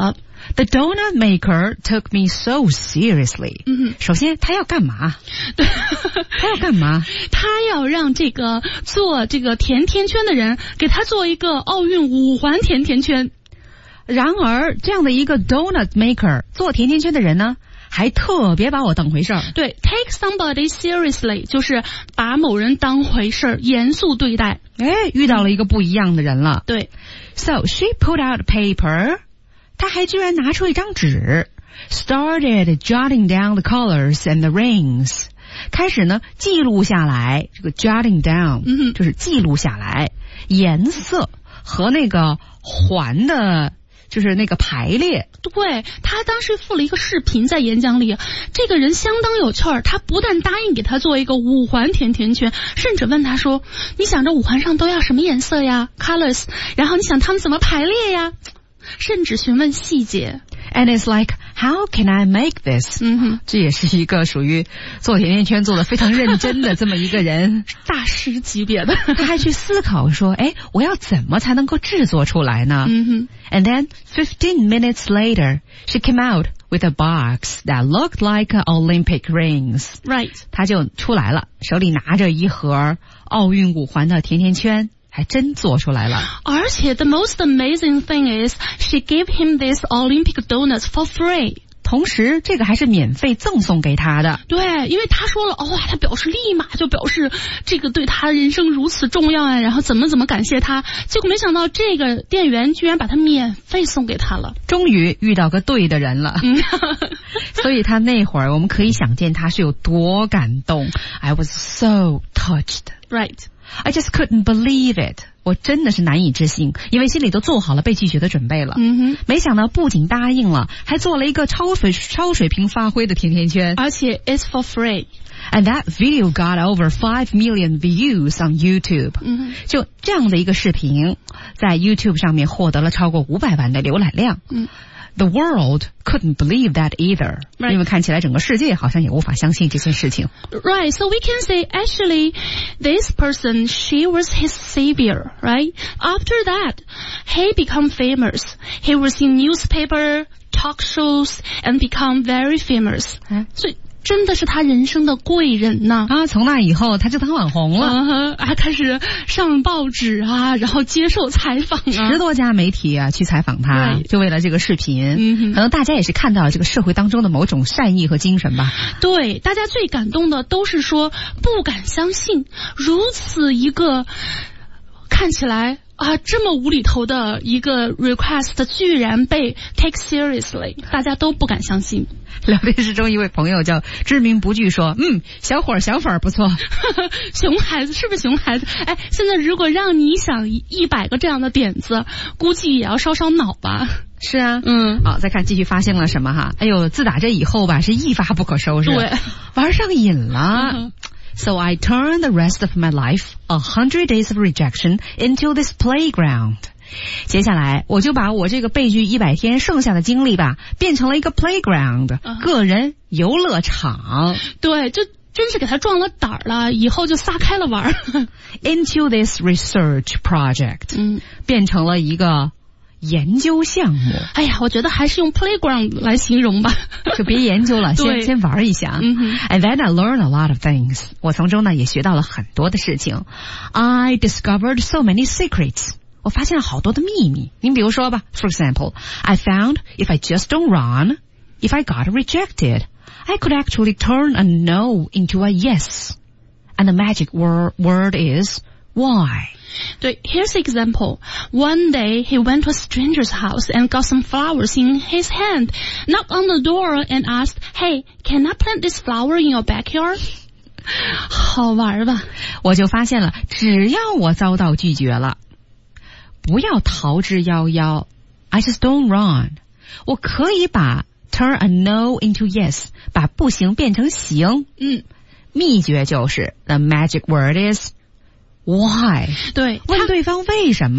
The donut maker took me so seriously.
嗯，
首先他要干嘛？
对，
他要干嘛？
他要让这个做这个甜甜圈的人给他做一个奥运五环甜甜圈。
然而，这样的一个 donut maker 做甜甜圈的人呢，还特别把我当回事儿。
对 ，take somebody seriously 就是把某人当回事儿，严肃对待。
哎，遇到了一个不一样的人了。
对
，So she put out paper. 她还居然拿出一张纸 ，started jotting down the colors and the rings. 开始呢记录下来，这个 jotting down，
嗯，
就是记录下来颜色和那个环的。就是那个排列，
对，他当时附了一个视频在演讲里，这个人相当有趣儿。他不但答应给他做一个五环甜甜圈，甚至问他说：“你想这五环上都要什么颜色呀 ？Colors， 然后你想他们怎么排列呀？”甚至询问细节。
And it's like, how can I make this?
嗯哼，
这也是一个属于做甜甜圈做得非常认真的这么一个人，
大师级别的。
他还去思考说，哎，我要怎么才能够制作出来呢？
嗯哼。
And then fifteen minutes later, she came out with a box that looked like Olympic rings.
Right.
他就出来了，手里拿着一盒奥运五环的甜甜圈。还真做出来了，
而且 the most amazing thing is she gave him these Olympic donuts for free.
同时这个还是免费赠送给他的。
对，因为他说了，哇、哦，他表示立马就表示这个对他人生如此重要啊，然后怎么怎么感谢他，结果没想到这个店员居然把他免费送给他了。
终于遇到个对的人了，所以他那会儿我们可以想见他是有多感动。I was so touched.
Right.I
just couldn't believe it. 我真的是难以置信，因为心里都做好了被拒绝的准备了。
嗯哼，
没想到不仅答应了，还做了一个超水超水平发挥的甜甜圈，
而且 it's for free.
And that video got over five million views on YouTube.
嗯哼，
就这样的一个视频，在 YouTube 上面获得了超过五百万的浏览量。
嗯。
The world couldn't believe that either.
Right.
因为看起来整个世界好像也无法相信这件事情。
Right, so we can say actually this person, she was his savior, right? After that, he become famous. He was in newspaper, talk shows, and become very famous. 所以真的是他人生的贵人呐！
啊，从那以后他就当网红了，
啊，还开始上报纸啊，然后接受采访啊，
十多家媒体啊去采访他，就为了这个视频。
嗯，
可能大家也是看到了这个社会当中的某种善意和精神吧。
对，大家最感动的都是说不敢相信，如此一个看起来啊，这么无厘头的一个 request 居然被 take seriously， 大家都不敢相信。
聊天室中一位朋友叫知名不惧说，嗯，小伙儿想法不错。
熊孩子是不是熊孩子？哎，现在如果让你想一百个这样的点子，估计也要烧烧脑吧。
是啊，
嗯，
好，再看继续发现了什么哈？哎呦，自打这以后吧，是一发不可收拾，
对，
玩上瘾了。
嗯
So I turned the rest of my life, a hundred days of rejection, into this playground. 接下来我就把我这个被拒一百天剩下的经历吧，变成了一个 playground，、uh-huh. 个人游乐场。
对，就真是给他壮了胆儿了，以后就撒开了玩。
Into this research project，
嗯，
变成了一个研究项目。
哎呀，我觉得还是用 playground 来形容吧，
就别研究了，先先玩一下。
嗯哼
And then I learned a lot of things. 我从中呢也学到了很多的事情。I discovered so many secrets. 我发现了好多的秘密。您比如说吧 ，For example, I found if I just don't run, if I got rejected, I could actually turn a no into a yes. And the magic word word is why.
对 ，Here's an example. One day he went to a stranger's house and got some flowers in his hand, knocked on the door and asked, "Hey, can I plant this flower in your backyard?" 好玩吧？
我就发现了，只要我遭到拒绝了，不要逃之夭夭。I just don't run. 我可以把 turn a no into yes， 把不行变成行。
嗯，
秘诀就是 the magic word is why。
对，
问对方为什么。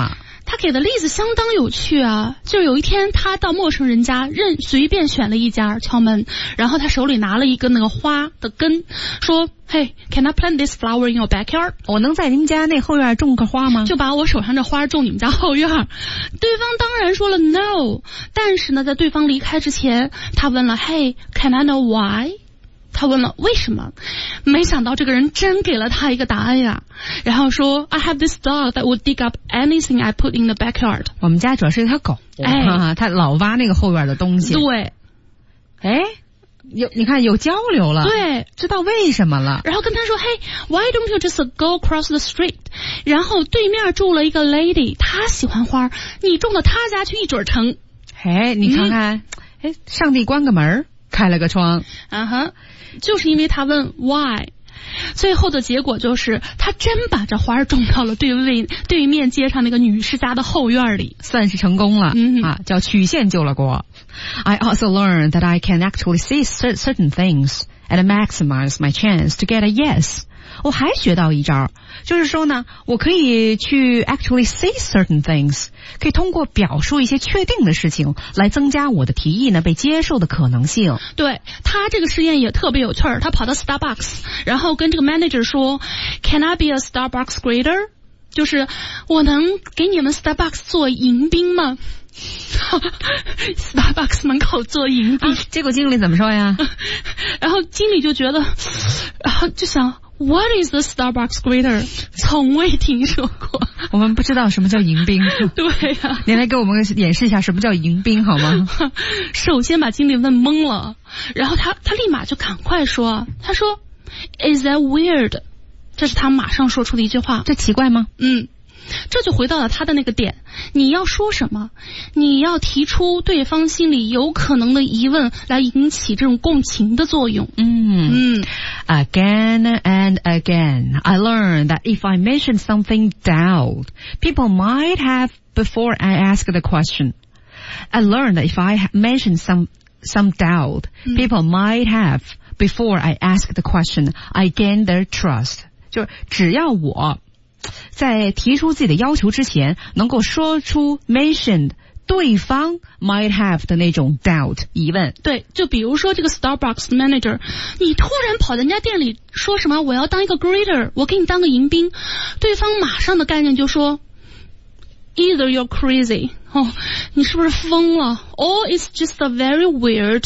他给的例子相当有趣啊，就是有一天他到陌生人家任随便选了一家敲门，然后他手里拿了一个那个花的根，说 Hey, can I plant this flower in your backyard?
我能在您家那后院种个花吗？
就把我手上这花种你们家后院。对方当然说了 no， 但是呢在对方离开之前，他问了 Hey, can I know why?他问了为什么，没想到这个人真给了他一个答案呀，然后说 I have this dog that would dig up anything I put in the backyard。
我们家主要是一条狗，哎，他老挖那个后院的东西。
对，
哎，有你看有交流了，
对，
知道为什么了。
然后跟他说 Hey, why don't you just go across the street？ 然后对面住了一个 lady， 她喜欢花，你种到她家去一准成。
哎，你看看，哎、嗯，上帝关个门开了个窗，
啊哈，就是因为他问 why， 最后的结果就是他真把这花种到了对面对面街上那个女士家的后院里，
算是成功了、嗯、啊，叫曲线救了国。I also learned that I can actually see certain things and maximize my chance to get a yes。我还学到一招，就是说呢，我可以去 actually say certain things， 可以通过表述一些确定的事情来增加我的提议呢被接受的可能性。
对，他这个实验也特别有趣儿，他跑到 Starbucks， 然后跟这个 manager 说 Can I be a Starbucks grader？ 就是我能给你们 Starbucks 做迎宾吗？Starbucks 门口做迎宾、啊、
结果经理怎么说呀？
然后经理就觉得，然后就想What is the Starbucks greeter？ 从未听说过，
我们不知道什么叫迎宾。
对呀、啊，
你来给我们演示一下什么叫迎宾好吗？
首先把经理问懵了，然后他他立马就赶快说，他说 Is that weird？ 这是他马上说出的一句话。
这奇怪吗？
嗯。这就回到了他的那个点，你要说什么？你要提出对方心里有可能的疑问，来引起这种共情的作用。
嗯嗯 Again and again, I learned that if I mention something doubt, people might have before I ask the question. I learned that if I mention some some doubt, people might have before I ask the question. I gain their trust. 就只要我在提出自己的要求之前能够说出 mentioned 对方 might have 的那种 doubt 疑问。
对，就比如说这个 Starbucks manager， 你突然跑人家店里说什么我要当一个 greeter， 我给你当个迎宾，对方马上的概念就说 either you're crazy， 哦，你是不是疯了， or it's just a very weird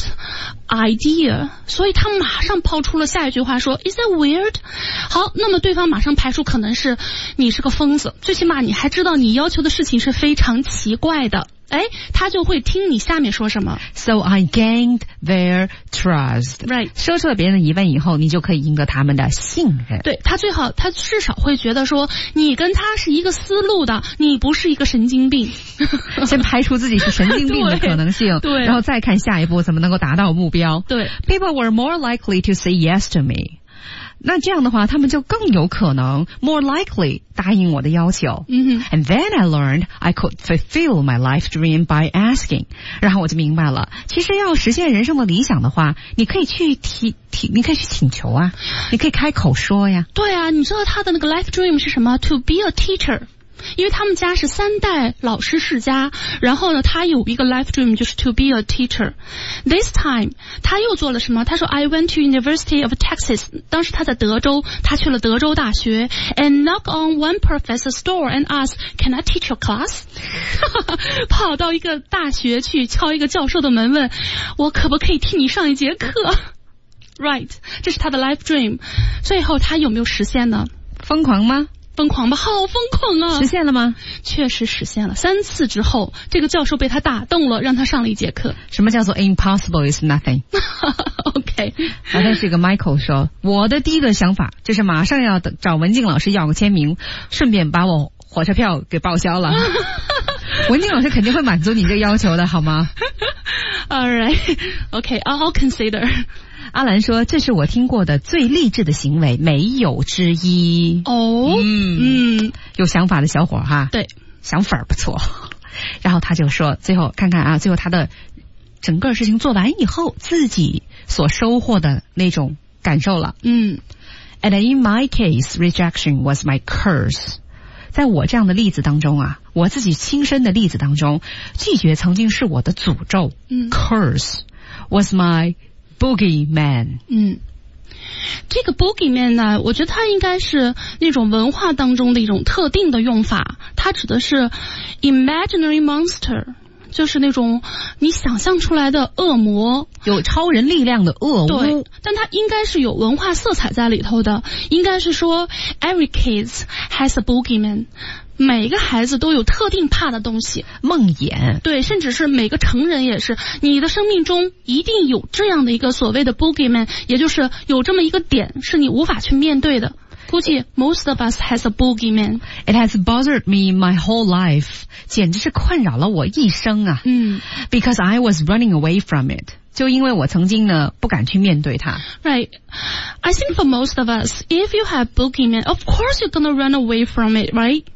idea， 所以他马上抛出了下一句话说 Is that weird？ 好，那么对方马上排除可能是你是个疯子，最起码你还知道你要求的事情是非常奇怪的，哎，他就会听你下面说什么。
So I gained their trust。
Right，
说出了别人的疑问以后，你就可以赢得他们的信任。
对，他最好他至少会觉得说你跟他是一个思路的，你不是一个神经病。
先排除自己是神经病的可能性，
对，
然后再看下一步怎么能够达到目标。
对，
People were more likely to say yes to me。那这样的话他们就更有可能 more likely 答应我的要求。
嗯哼
And then I learned I could fulfill my life dream by asking。 然后我就明白了，其实要实现人生的理想的话，你可以去提提你可以去请求啊，你可以开口说呀。
对啊，你知道他的那个 life dream 是什么？ To be a teacher。因为他们家是三代老师世家，然后呢他有一个 life dream 就是 to be a teacher。 This time 他又做了什么？他说 I went to University of Texas， 当时他在德州，他去了德州大学 and knock on one professor's door and ask Can I teach your class？ 跑到一个大学去敲一个教授的门，问我可不可以替你上一节课。 Right， 这是他的 life dream。 最后他有没有实现呢？
疯狂吗？
疯狂吧，好疯狂啊！
实现了吗？
确实实现了。三次之后，这个教授被他打动了，让他上了一节课。
什么叫做 impossible is nothing？
OK，
好像是一个 Michael 说，我的第一个想法就是马上要找文静老师要个签名，顺便把我火车票给报销了。文静老师肯定会满足你这个要求的，好吗？
All right， OK， I'll consider。
阿兰说，这是我听过的最励志的行为，没有之一。
哦，嗯嗯，
有想法的小伙哈，
对，
想法不错。然后他就说，最后看看啊，最后他的整个事情做完以后，自己所收获的那种感受了。
嗯
，And in my case, rejection was my curse。 在我这样的例子当中啊，我自己亲身的例子当中，拒绝曾经是我的诅咒。嗯 ，curse was my boogeyman。
嗯。这个 boogeyman 呢，我觉得它应该是那种文化当中的一种特定的用法，它指的是 imaginary monster， 就是那种你想象出来的恶魔，
有超人力量的恶巫。
对，但它应该是有文化色彩在里头的，应该是说 every kid has a boogeyman。每一个孩子都有特定怕的东西，
梦魇。
对，甚至是每个成人也是，你的生命中一定有这样的一个所谓的 boogeyman， 也就是有这么一个点是你无法去面对的。估计 most of us has a boogeyman.
It has bothered me my whole life， 简直是困扰了我一生啊。
嗯
，because I was running away from it， 就因为我曾经呢不敢去面对它。
Right. I think for most of us, if you have boogeyman, of course you're gonna run away from it,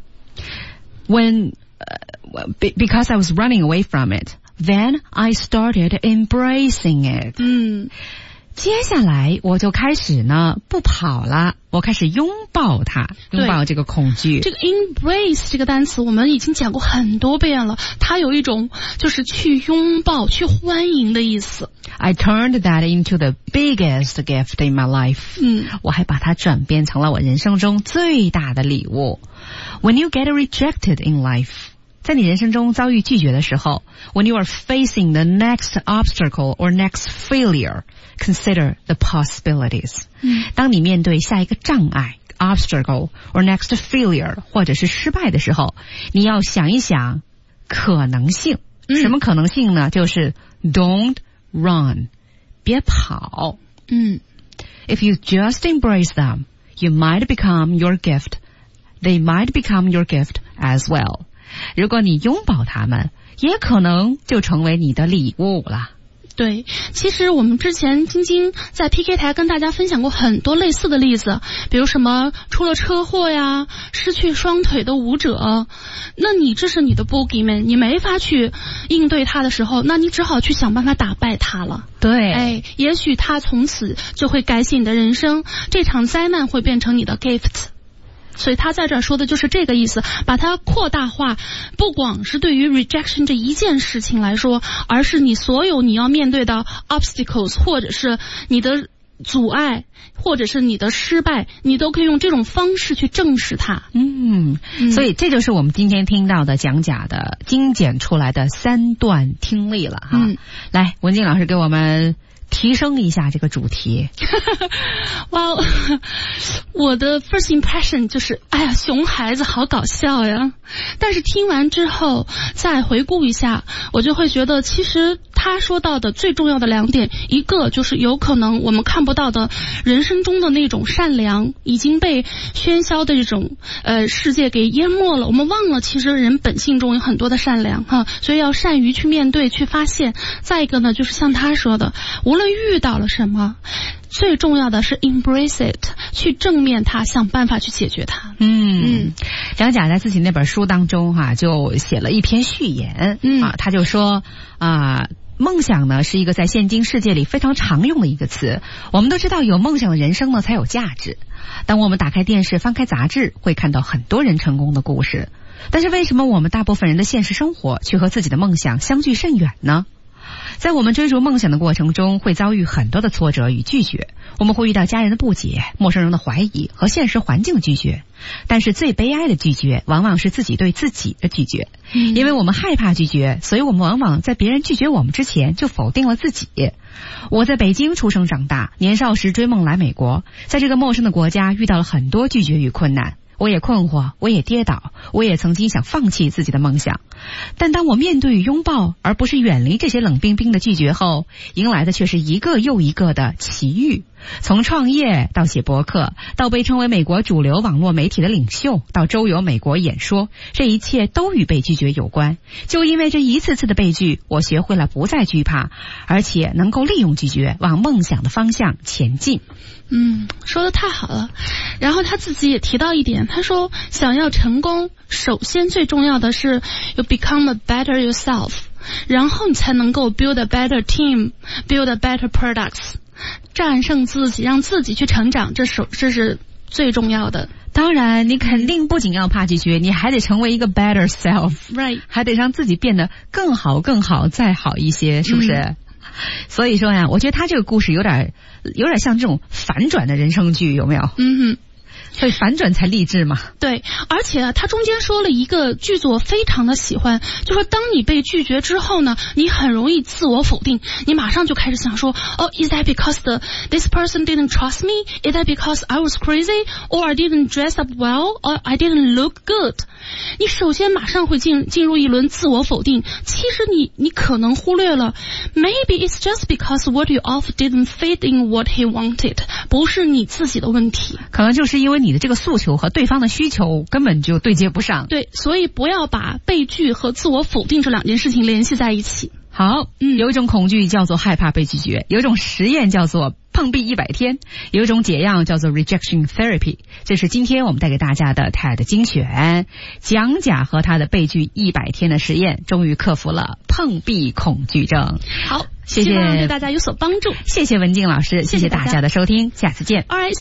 right?When, uh, because I was running away from it, then I started embracing it. 嗯，
接下来我就开始呢不跑了，我开始拥抱它，拥抱这个恐惧。
这个 embrace 这个单词我们已经讲过很多遍了，它有一种就是去拥抱、去欢迎的意思。
I turned that into the biggest gift in my life.
嗯，
我还把它转变成了我人生中最大的礼物。When you get rejected in life， 在你人生中遭遇拒绝的时候 ，When you are facing the next obstacle or next failure, consider the possibilities。
嗯，
当你面对下一个障碍 obstacle or next failure 或者是失败的时候，你要想一想可能性。
嗯、
什么可能性呢？就是 don't run， 别跑。
嗯
，If you just embrace them, you might become your gift.They might become your gift as well. 如果你拥抱他们，也可能就成为你的礼物了。
对，其实我们之前晶晶在 P K 台跟大家分享过很多类似的例子，比如什么出了车祸呀，失去双腿的舞者，那你这是你的 boogeyman， 你没法去应对他的时候，那你只好去想办法打败他了。
对，
哎，也许他从此就会改写你的人生，这场灾难会变成你的 gift。所以他在这儿说的就是这个意思，把它扩大化，不光是对于 rejection 这一件事情来说，而是你所有你要面对的 obstacles， 或者是你的阻碍，或者是你的失败，你都可以用这种方式去正视它。
嗯，
嗯
所以这就是我们今天听到的讲甲的精简出来的三段听力了哈。
嗯，
来，文静老师给我们提升一下这个主题。
哇，我的 first impression 就是，哎呀，熊孩子好搞笑呀！但是听完之后再回顾一下，我就会觉得，其实他说到的最重要的两点，一个就是有可能我们看不到的人生中的那种善良已经被喧嚣的这种呃世界给淹没了，我们忘了其实人本性中有很多的善良哈，所以要善于去面对、去发现。再一个呢，就是像他说的，无论遇到了什么，最重要的是 embrace it， 去正面它，想办法去解决它。
嗯
嗯，
蒋甲在自己那本书当中哈、啊，就写了一篇序言，
嗯
啊，他就说啊。梦想呢是一个在现今世界里非常常用的一个词。我们都知道有梦想的人生呢才有价值。当我们打开电视翻开杂志，会看到很多人成功的故事。但是为什么我们大部分人的现实生活却和自己的梦想相距甚远呢？在我们追逐梦想的过程中，会遭遇很多的挫折与拒绝，我们会遇到家人的不解、陌生人的怀疑和现实环境的拒绝。但是最悲哀的拒绝往往是自己对自己的拒绝，因为我们害怕拒绝，所以我们往往在别人拒绝我们之前就否定了自己。我在北京出生长大，年少时追梦来美国，在这个陌生的国家遇到了很多拒绝与困难，我也困惑，我也跌倒，我也曾经想放弃自己的梦想。但当我面对与拥抱，而不是远离这些冷冰冰的拒绝后，迎来的却是一个又一个的奇遇。从创业到写博客，到被称为美国主流网络媒体的领袖，到周游美国演说，这一切都与被拒绝有关。就因为这一次次的被拒，我学会了不再惧怕，而且能够利用拒绝往梦想的方向前进。
嗯，说得太好了。然后他自己也提到一点，他说想要成功，首先最重要的是 you become a better yourself， 然后你才能够 build a better team， build a better products， 战胜自己，让自己去成长，这是这是最重要的。
当然，你肯定不仅要怕拒绝，你还得成为一个 better self，
right，
还得让自己变得更好、更好、再好一些，是不是？嗯、所以说呀，我觉得他这个故事有点，有点像这种反转的人生剧，有没有？
嗯哼。
所以反转才励志嘛。
对，而且啊，他中间说了一个句子我非常的喜欢，就说当你被拒绝之后呢，你很容易自我否定，你马上就开始想说，哦、oh, is that because the this person didn't trust me? Is that because I was crazy? Or I didn't dress up well? Or I didn't look good? 你首先马上会进进入一轮自我否定，其实你你可能忽略了 maybe it's just because what you offer didn't fit in what he wanted， 不是你自己的问题，
可能就是因为你的这个诉求和对方的需求根本就对接不上。
对，所以不要把被拒和自我否定这两件事情联系在一起。
好，嗯，有一种恐惧叫做害怕被拒绝，有一种实验叫做碰壁一百天，有一种解药叫做 rejection therapy。这是今天我们带给大家的 T E D 精选，蒋甲和他的被拒一百天的实验，终于克服了碰壁恐惧症。
好，
谢谢，
希望对大家有所帮助。
谢谢文静老师，谢谢大家的收听，下次见。
All right.